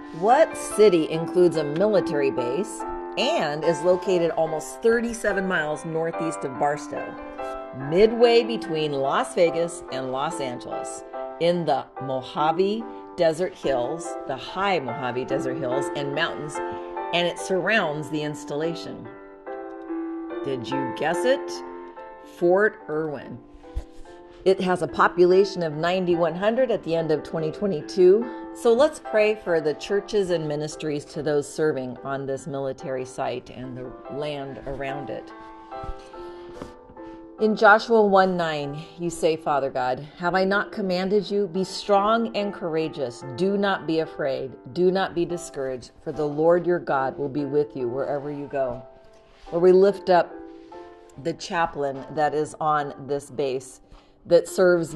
What city includes a military base and is located almost 37 miles northeast of Barstow, midway between Las Vegas and Los Angeles, in the Mojave Desert Hills, the high Mojave Desert Hills and mountains, and it surrounds the installation? Did you guess it? Fort Irwin. It has a population of 9,100 at the end of 2022. So let's pray for the churches and ministries to those serving on this military site and the land around it. In Joshua 1:9, you say, Father God, have I not commanded you? Be strong and courageous. Do not be afraid. Do not be discouraged, for the Lord your God will be with you wherever you go. Where we lift up the chaplain that is on this base that serves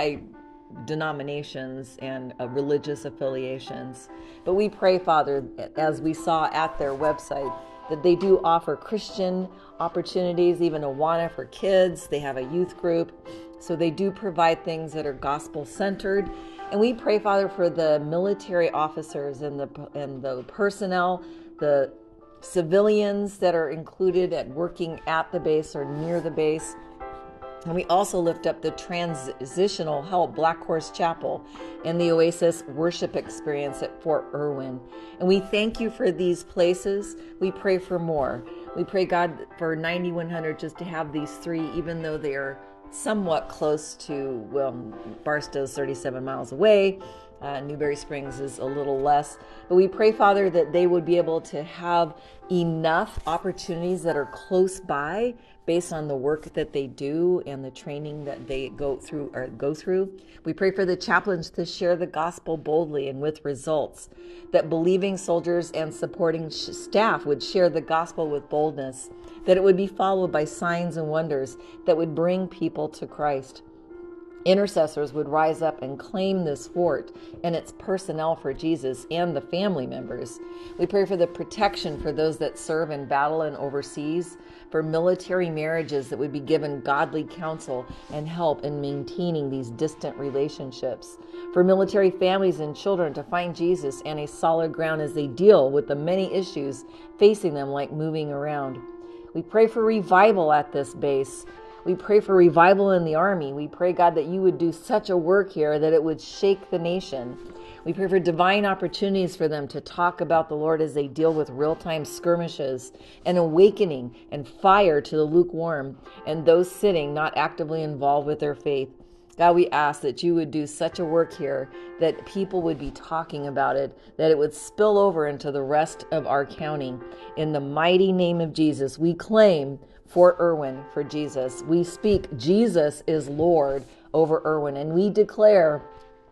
multi-denominations and religious affiliations. But we pray, Father, as we saw at their website, that they do offer Christian opportunities, even Awana for kids. They have a youth group. So they do provide things that are gospel-centered. And we pray, Father, for the military officers and the personnel, the civilians that are included at working at the base or near the base. And we also lift up the Transitional Help Black Horse Chapel and the Oasis Worship Experience at Fort Irwin. And we thank you for these places. We pray for more. We pray, God, for 9,100 just to have these three, even though they are somewhat close to, Barstow's 37 miles away. Newberry Springs is a little less. But we pray, Father, that they would be able to have enough opportunities that are close by based on the work that they do and the training that they go through. We pray for the chaplains to share the gospel boldly and with results, that believing soldiers and supporting staff would share the gospel with boldness, that it would be followed by signs and wonders that would bring people to Christ. Intercessors would rise up and claim this fort and its personnel for Jesus and the family members. We pray for the protection for those that serve in battle and overseas, for military marriages that would be given godly counsel and help in maintaining these distant relationships, for military families and children to find Jesus and a solid ground as they deal with the many issues facing them, like moving around. We pray for revival at this base. We pray for revival in the Army. We pray, God, that you would do such a work here that it would shake the nation. We pray for divine opportunities for them to talk about the Lord as they deal with real-time skirmishes and awakening and fire to the lukewarm and those sitting not actively involved with their faith. God, we ask that you would do such a work here that people would be talking about it, that it would spill over into the rest of our county. In the mighty name of Jesus, we claim Fort Irwin for Jesus. We speak Jesus is Lord over Irwin, and we declare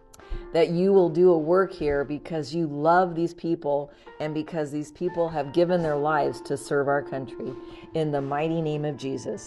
that you will do a work here because you love these people and because these people have given their lives to serve our country. In the mighty name of Jesus.